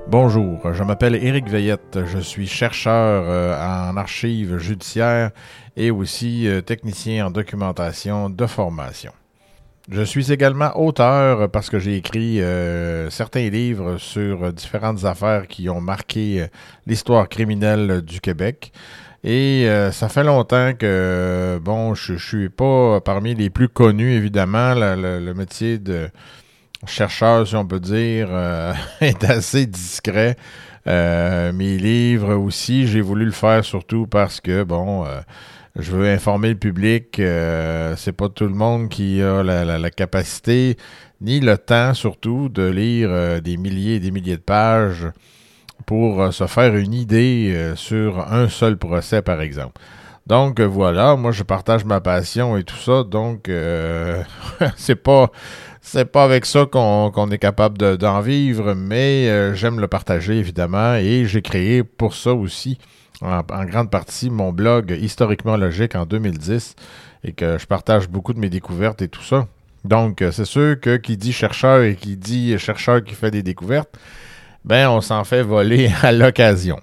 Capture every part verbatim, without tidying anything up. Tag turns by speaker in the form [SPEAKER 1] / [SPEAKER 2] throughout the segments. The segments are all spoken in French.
[SPEAKER 1] Bonjour, je m'appelle Éric Veillette, je suis chercheur euh, en archives judiciaires et aussi euh, technicien en documentation de formation. Je suis également auteur parce que j'ai écrit euh, certains livres sur différentes affaires qui ont marqué euh, l'histoire criminelle du Québec. Et euh, ça fait longtemps que, bon, je, je suis pas parmi les plus connus, évidemment. Le, le, le métier de chercheur, si on peut dire, euh, est assez discret. Euh, mes livres aussi, j'ai voulu le faire surtout parce que, bon, euh, je veux informer le public. Euh, c'est pas tout le monde qui a la, la, la capacité, ni le temps surtout, de lire euh, des milliers et des milliers de pages pour euh, se faire une idée euh, sur un seul procès, par exemple. Donc, euh, voilà, moi, je partage ma passion et tout ça, donc euh, c'est pas... C'est pas avec ça qu'on, qu'on est capable de, d'en vivre, mais euh, j'aime le partager, évidemment, et j'ai créé pour ça aussi, en, en grande partie, mon blog Historiquement Logique en deux mille dix, et que je partage beaucoup de mes découvertes et tout ça. Donc, c'est sûr que qui dit chercheur et qui dit chercheur qui fait des découvertes, ben, on s'en fait voler à l'occasion.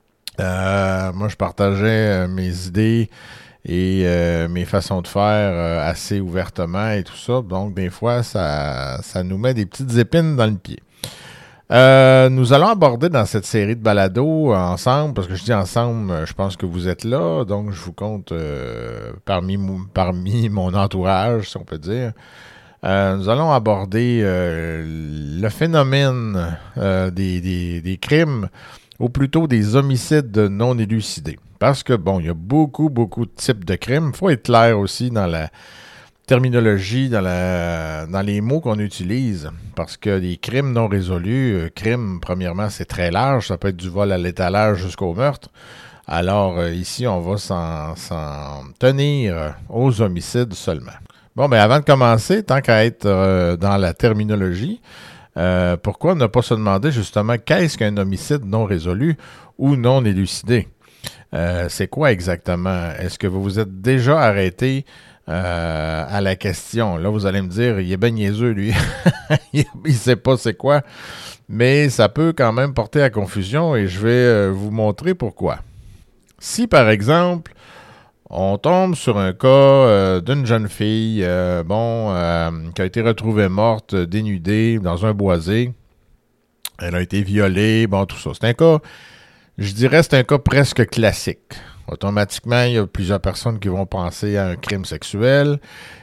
[SPEAKER 1] Euh, moi, je partageais mes idées et euh, mes façons de faire euh, assez ouvertement et tout ça. Donc, des fois, ça, ça nous met des petites épines dans le pied. Euh, nous allons aborder dans cette série de balados ensemble, parce que je dis ensemble, je pense que vous êtes là, donc je vous compte euh, parmi, parmi mon entourage, si on peut dire. Euh, nous allons aborder euh, le phénomène euh, des, des, des crimes, ou plutôt des homicides non élucidés. Parce que, bon, il y a beaucoup, beaucoup de types de crimes. Il faut être clair aussi dans la terminologie, dans, la, dans les mots qu'on utilise. Parce que les crimes non résolus, euh, crimes, premièrement, c'est très large. Ça peut être du vol à l'étalage jusqu'au meurtre. Alors, euh, ici, on va s'en, s'en tenir aux homicides seulement. Bon, ben avant de commencer, tant qu'à être euh, dans la terminologie, euh, pourquoi ne pas se demander justement qu'est-ce qu'un homicide non résolu ou non élucidé? Euh, c'est quoi exactement? Est-ce que vous vous êtes déjà arrêté euh, à la question? Là, vous allez me dire, il est ben niaiseux, lui. il ne sait pas c'est quoi. Mais ça peut quand même porter à confusion et je vais euh, vous montrer pourquoi. Si, par exemple, on tombe sur un cas euh, d'une jeune fille, euh, bon, euh, qui a été retrouvée morte, dénudée, dans un boisé. Elle a été violée, bon, tout ça. C'est un cas... Je dirais que c'est un cas presque classique. Automatiquement, il y a plusieurs personnes qui vont penser à un crime sexuel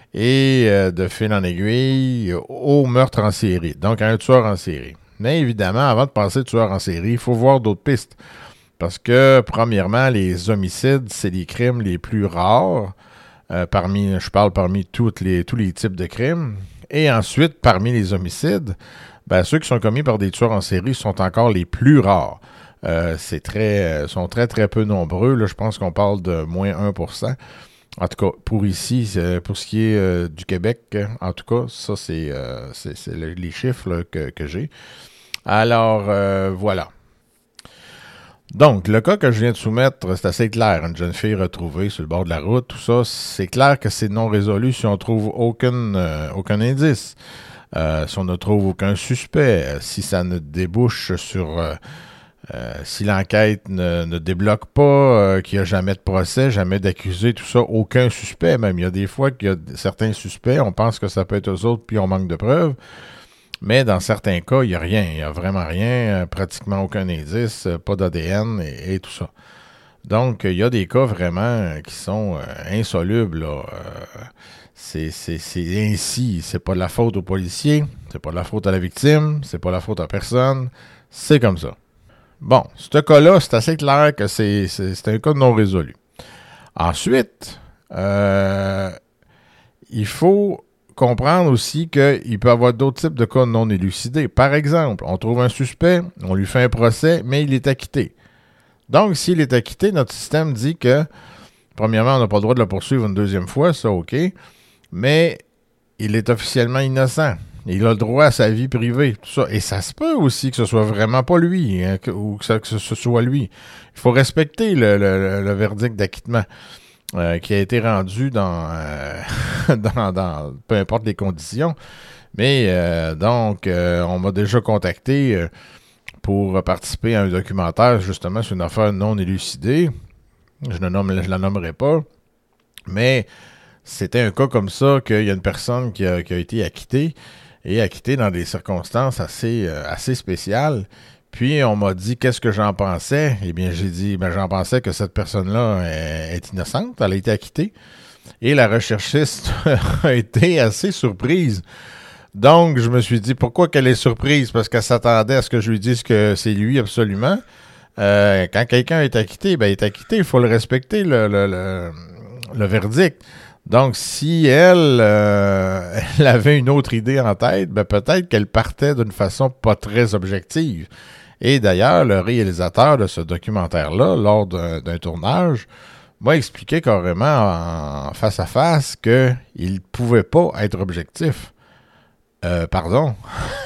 [SPEAKER 1] et euh, de fil en aiguille au meurtre en série, donc à un tueur en série. Mais évidemment, avant de penser tueur en série, il faut voir d'autres pistes. Parce que, premièrement, les homicides, c'est les crimes les plus rares. Euh, parmi, je parle parmi toutes les, tous les types de crimes. Et ensuite, parmi les homicides, ben, ceux qui sont commis par des tueurs en série sont encore les plus rares. Euh, c'est très, sont très, très peu nombreux. Là, je pense qu'on parle de moins un pour cent. En tout cas, pour ici, pour ce qui est euh, du Québec, en tout cas, ça, c'est, euh, c'est, c'est le, les chiffres là, que, que j'ai. Alors, euh, voilà. Donc, le cas que je viens de soumettre, c'est assez clair. Une jeune fille retrouvée sur le bord de la route, tout ça, c'est clair que c'est non résolu si on trouve aucun, euh, aucun indice. Euh, si on ne trouve aucun suspect, si ça ne débouche sur... Euh, Euh, si l'enquête ne, ne débloque pas, euh, qu'il n'y a jamais de procès, jamais d'accusé, tout ça, aucun suspect même. Il y a des fois qu'il y a certains suspects, on pense que ça peut être eux autres, puis on manque de preuves. Mais dans certains cas, il n'y a rien. Il n'y a vraiment rien, euh, pratiquement aucun indice, euh, pas d'A D N et, et tout ça. Donc, il y a des cas vraiment qui sont euh, insolubles. Là. Euh, c'est, c'est, c'est ainsi. C'est pas de la faute aux policiers, c'est pas de la faute à la victime, c'est pas de la faute à personne. C'est comme ça. Bon, ce cas-là, c'est assez clair que c'est, c'est, c'est un cas non résolu. Ensuite, euh, il faut comprendre aussi qu'il peut y avoir d'autres types de cas non élucidés. Par exemple, on trouve un suspect, on lui fait un procès, mais il est acquitté. Donc, s'il est acquitté, notre système dit que, premièrement, on n'a pas le droit de le poursuivre une deuxième fois, ça, OK, mais il est officiellement innocent. Il a le droit à sa vie privée, tout ça. Et ça se peut aussi que ce soit vraiment pas lui, hein, que, ou que, ça, que ce soit lui. Il faut respecter le, le, le verdict d'acquittement euh, qui a été rendu dans, euh, dans, dans peu importe les conditions. Mais euh, donc, euh, on m'a déjà contacté euh, pour participer à un documentaire, justement, sur une affaire non élucidée. Je ne nomme, je la nommerai pas. Mais c'était un cas comme ça qu'il y a une personne qui a, qui a été acquittée et acquittée dans des circonstances assez, euh, assez spéciales. Puis on m'a dit qu'est-ce que j'en pensais. Eh bien, j'ai dit, ben, j'en pensais que cette personne-là est, est innocente. Elle a été acquittée. Et la recherchiste a été assez surprise. Donc, je me suis dit, pourquoi qu'elle est surprise? Parce qu'elle s'attendait à ce que je lui dise que c'est lui absolument. Euh, quand quelqu'un est acquitté, ben, il est acquitté. Il faut le respecter, le, le, le, le verdict. Donc, si elle, euh, elle avait une autre idée en tête, ben, peut-être qu'elle partait d'une façon pas très objective. Et d'ailleurs, le réalisateur de ce documentaire-là, lors d'un, d'un tournage, m'a expliqué carrément en face à face qu'il ne pouvait pas être objectif. Euh, pardon.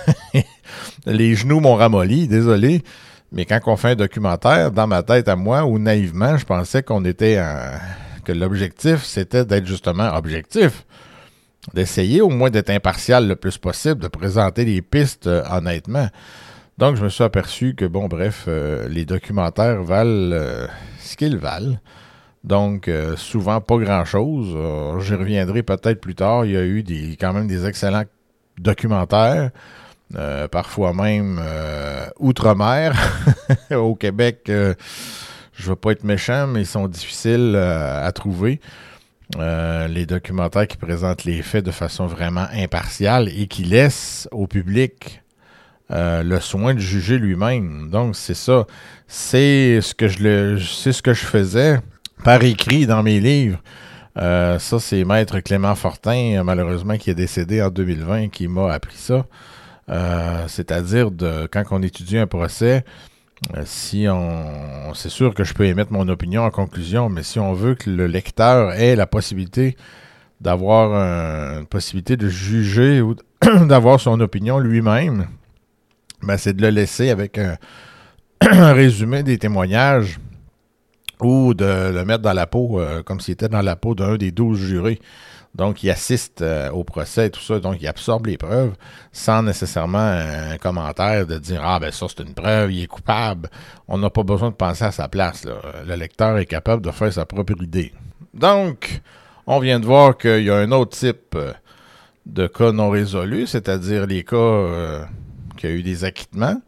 [SPEAKER 1] Les genoux m'ont ramolli, désolé. Mais quand on fait un documentaire, dans ma tête à moi, ou naïvement, je pensais qu'on était en... que l'objectif, c'était d'être justement objectif. D'essayer au moins d'être impartial le plus possible, de présenter les pistes euh, honnêtement. Donc, je me suis aperçu que, bon, bref, euh, les documentaires valent euh, ce qu'ils valent. Donc, euh, souvent, pas grand-chose. Euh, j'y reviendrai peut-être plus tard. Il y a eu des, quand même des excellents documentaires, euh, parfois même euh, outre-mer. Au Québec, euh, je ne veux pas être méchant, mais ils sont difficiles euh, à trouver. Euh, les documentaires qui présentent les faits de façon vraiment impartiale et qui laissent au public Euh, le soin de juger lui-même. Donc, c'est ça. C'est ce que je le, c'est ce que je faisais par écrit dans mes livres. Euh, ça, c'est Maître Clément Fortin, malheureusement, qui est décédé en deux mille vingt, qui m'a appris ça. Euh, c'est-à-dire, de, quand on étudie un procès, euh, si on, c'est sûr que je peux émettre mon opinion en conclusion, mais si on veut que le lecteur ait la possibilité d'avoir un, une possibilité de juger ou d'avoir son opinion lui-même, ben, c'est de le laisser avec un, un résumé des témoignages ou de le mettre dans la peau, euh, comme s'il était dans la peau d'un des douze jurés. Donc, il assiste euh, au procès et tout ça, donc il absorbe les preuves sans nécessairement un, un commentaire de dire « Ah, ben ça, c'est une preuve, il est coupable. » On n'a pas besoin de penser à sa place, là. Le lecteur est capable de faire sa propre idée. Donc, on vient de voir qu'il y a un autre type de cas non résolus, c'est-à-dire les cas... Euh, qu'il y a eu des acquittements.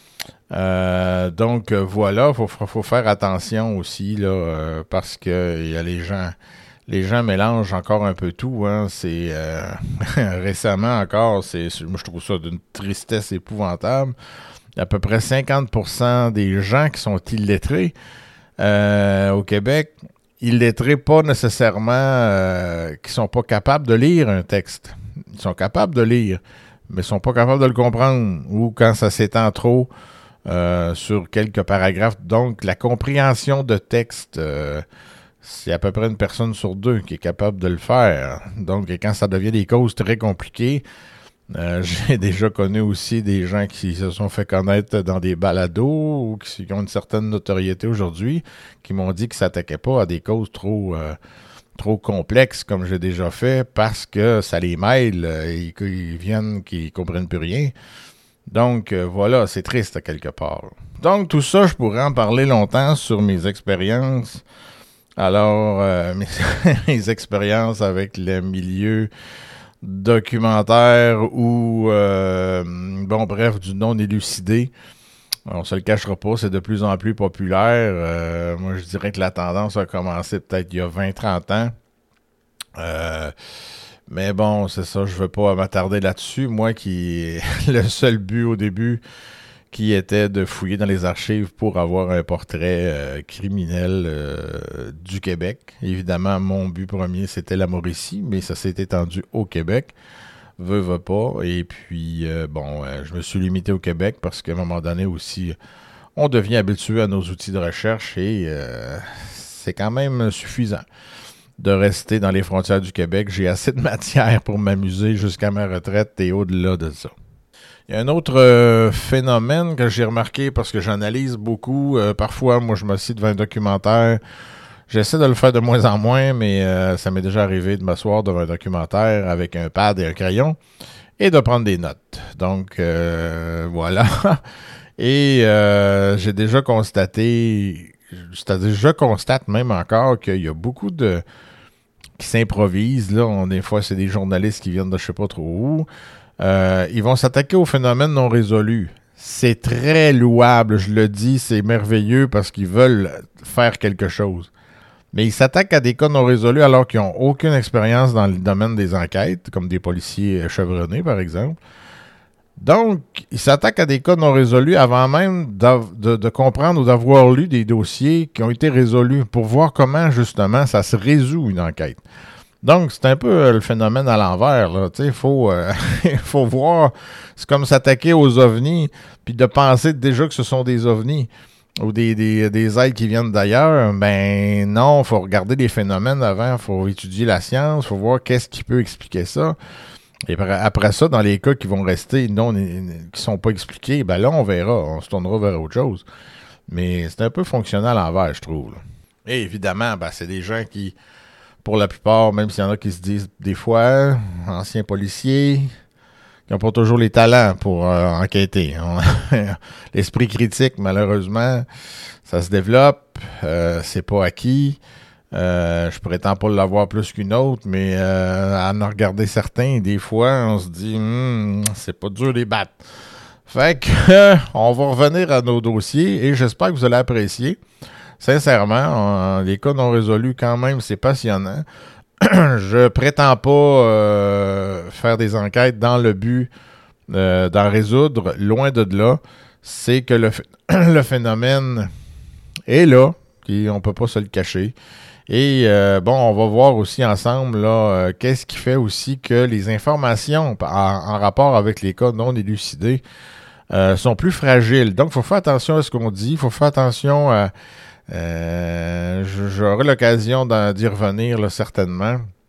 [SPEAKER 1] Euh, donc, euh, voilà, il faut, faut faire attention aussi, là, euh, parce que y a les gens les gens mélangent encore un peu tout. Hein. C'est euh, récemment encore, c'est, moi je trouve ça d'une tristesse épouvantable. Il y a à peu près cinquante pour cent des gens qui sont illettrés euh, au Québec, illettrés pas nécessairement euh, qui sont pas capables de lire un texte. Ils sont capables de lire, mais ne sont pas capables de le comprendre, ou quand ça s'étend trop euh, sur quelques paragraphes. Donc, la compréhension de texte, euh, c'est à peu près une personne sur deux qui est capable de le faire. Donc, quand ça devient des causes très compliquées, euh, j'ai déjà connu aussi des gens qui se sont fait connaître dans des balados ou qui, qui ont une certaine notoriété aujourd'hui, qui m'ont dit qu'ils ne s'attaquaient pas à des causes trop... Euh, trop complexes comme j'ai déjà fait parce que ça les mêle, ils, ils viennent qu'ils ne comprennent plus rien. Donc euh, voilà, c'est triste à quelque part. Donc tout ça, je pourrais en parler longtemps sur mes expériences. Alors, euh, mes, mes expériences avec le milieu documentaire ou, euh, bon bref, du non élucidé. On se le cachera pas, c'est de plus en plus populaire. Euh, moi, je dirais que la tendance a commencé peut-être il y a vingt trente ans. Euh, mais bon, c'est ça, je veux pas m'attarder là-dessus. Moi, qui le seul but au début, qui était de fouiller dans les archives pour avoir un portrait euh, criminel euh, du Québec. Évidemment, mon but premier, c'était la Mauricie, mais ça s'est étendu au Québec. Veux, veux pas. Et puis, euh, bon, euh, je me suis limité au Québec parce qu'à un moment donné aussi, on devient habitué à nos outils de recherche et euh, c'est quand même suffisant de rester dans les frontières du Québec. J'ai assez de matière pour m'amuser jusqu'à ma retraite et au-delà de ça. Il y a un autre euh, phénomène que j'ai remarqué parce que j'analyse beaucoup. Euh, parfois, moi, je m'assieds devant un documentaire. J'essaie de le faire de moins en moins, mais euh, ça m'est déjà arrivé de m'asseoir devant un documentaire avec un pad et un crayon et de prendre des notes. Donc, euh, voilà. Et euh, j'ai déjà constaté, c'est-à-dire je constate même encore qu'il y a beaucoup de qui s'improvisent. Là, on, des fois, c'est des journalistes qui viennent de je sais pas trop où. Euh, ils vont s'attaquer aux phénomènes non résolus. C'est très louable, je le dis, c'est merveilleux parce qu'ils veulent faire quelque chose. Mais ils s'attaquent à des cas non résolus alors qu'ils n'ont aucune expérience dans le domaine des enquêtes, comme des policiers chevronnés, par exemple. Donc, ils s'attaquent à des cas non résolus avant même de, de comprendre ou d'avoir lu des dossiers qui ont été résolus pour voir comment, justement, ça se résout une enquête. Donc, c'est un peu euh, le phénomène à l'envers, là. Tu sais, il faut, euh, faut voir, c'est comme s'attaquer aux ovnis, puis de penser déjà que ce sont des ovnis ou des, des, des êtres qui viennent d'ailleurs. Ben non, il faut regarder les phénomènes avant, il faut étudier la science, il faut voir qu'est-ce qui peut expliquer ça. Et après ça, dans les cas qui vont rester non, qui sont pas expliqués, ben là, on verra, on se tournera vers autre chose. Mais c'est un peu fonctionnel à l'envers, je trouve, là. Et évidemment, ben, c'est des gens qui, pour la plupart, même s'il y en a qui se disent des fois, anciens policiers, qui n'ont pas toujours les talents pour euh, enquêter. L'esprit critique, malheureusement, ça se développe, euh, c'est pas acquis. Euh, je prétends pas l'avoir plus qu'une autre, mais euh, à en regarder certains, des fois, on se dit hm, c'est pas dur de les battre. Fait que euh, on va revenir à nos dossiers et j'espère que vous allez apprécier. Sincèrement, on, les cas non résolus, quand même, c'est passionnant. Je prétends pas euh, faire des enquêtes dans le but euh, d'en résoudre, loin de là. C'est que le, le phénomène est là, et on peut pas se le cacher. Et euh, bon, on va voir aussi ensemble là, euh, qu'est-ce qui fait aussi que les informations en, en rapport avec les cas non élucidés euh, sont plus fragiles. Donc, il faut faire attention à ce qu'on dit, il faut faire attention à... Euh, j'aurai l'occasion d'y revenir là, certainement.